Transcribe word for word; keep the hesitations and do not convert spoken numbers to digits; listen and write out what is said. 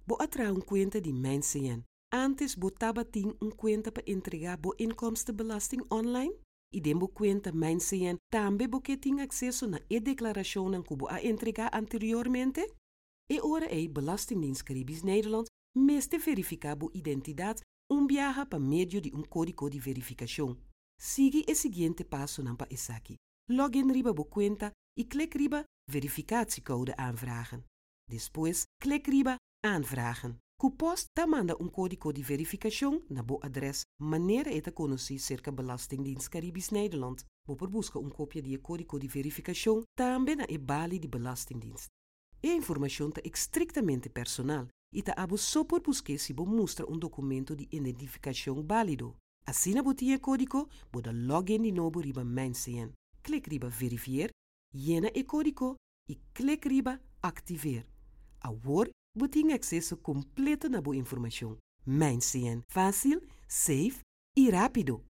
bo atra un cuenta di mensen. Antes bo taba ting un cuenta pa entregar bo inkomstenbelasting online. Idem bo cuenta mensen tambe bo que ting acceso na e-declaración que bo a entregar anteriormente. E ora e Belastingdienst Caribisch Nederland meste verificar bo identidade um viaja pa medio de um código de verificação. Sigue o seguinte passo nan pa isaki. Login riba bo cuenta e klik riba verificatiecode aanvragen. Depois, klik riba aanvragen. Kupost ta manda um código de verificação na bo adres maneira eta conhecer cerca Belastingdienst Caribisch Nederland. Bo per busca um cópia de código de verificação também na e bali de Belastingdienst. E informação ta estrictamente personal e ta abo só por buscar se bo mostra um documento de identificação válido. Assim na botinha código, bo da login de novo riba mensen. Klik riba verifier, llena e código e klik riba activer. Agora, botinha acesso completo na boa informação. Mensen, fácil, safe e rápido.